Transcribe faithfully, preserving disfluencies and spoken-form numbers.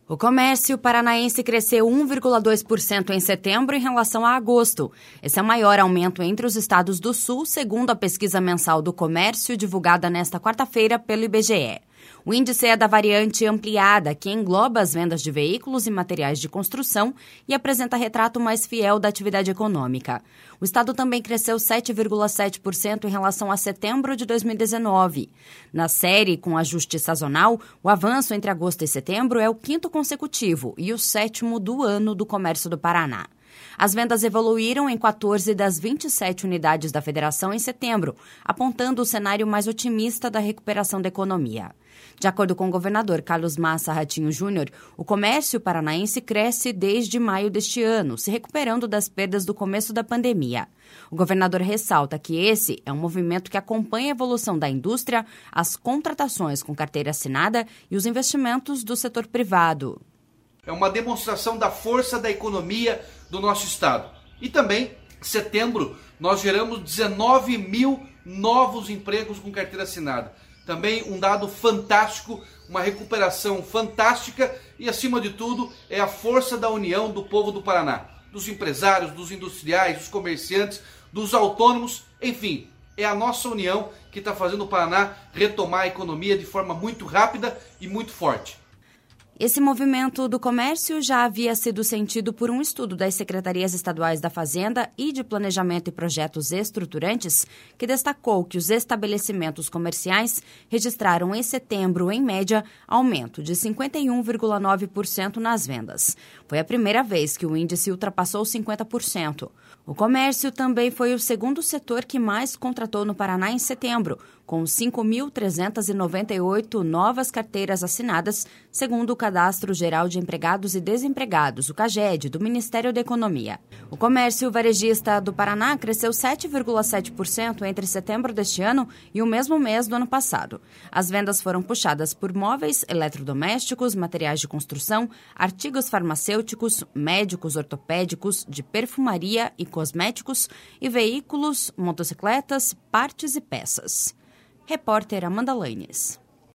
O comércio paranaense cresceu um vírgula dois por cento em setembro em relação a agosto. Esse é o maior aumento entre os estados do Sul, segundo a pesquisa mensal do comércio divulgada nesta quarta-feira pelo I B G E. O índice é da variante ampliada, que engloba as vendas de veículos e materiais de construção e apresenta retrato mais fiel da atividade econômica. O estado também cresceu sete vírgula sete por cento em relação a setembro de dois mil e dezenove. Na série, com ajuste sazonal, o avanço entre agosto e setembro é o quinto consecutivo e o sétimo do ano do comércio do Paraná. As vendas evoluíram em quatorze das vinte e sete unidades da federação em setembro, apontando o cenário mais otimista da recuperação da economia. De acordo com o governador Carlos Massa Ratinho Júnior, o comércio paranaense cresce desde maio deste ano, se recuperando das perdas do começo da pandemia. O governador ressalta que esse é um movimento que acompanha a evolução da indústria, as contratações com carteira assinada e os investimentos do setor privado. É uma demonstração da força da economia do nosso estado. E também, em setembro, nós geramos dezenove mil novos empregos com carteira assinada. Também um dado fantástico, uma recuperação fantástica e, acima de tudo, é a força da união do povo do Paraná. Dos empresários, dos industriais, dos comerciantes, dos autônomos, enfim, é a nossa união que está fazendo o Paraná retomar a economia de forma muito rápida e muito forte. Esse movimento do comércio já havia sido sentido por um estudo das Secretarias Estaduais da Fazenda e de Planejamento e Projetos Estruturantes, que destacou que os estabelecimentos comerciais registraram em setembro, em média, aumento de cinquenta e um vírgula nove por cento nas vendas. Foi a primeira vez que o índice ultrapassou cinquenta por cento. O comércio também foi o segundo setor que mais contratou no Paraná em setembro, com cinco mil trezentas e noventa e oito novas carteiras assinadas, segundo o Cadastro Geral de Empregados e Desempregados, o CAGED, do Ministério da Economia. O comércio varejista do Paraná cresceu sete vírgula sete por cento entre setembro deste ano e o mesmo mês do ano passado. As vendas foram puxadas por móveis, eletrodomésticos, materiais de construção, artigos farmacêuticos, médicos ortopédicos, de perfumaria e cosméticos e veículos, motocicletas, partes e peças. Repórter Amanda Lanes.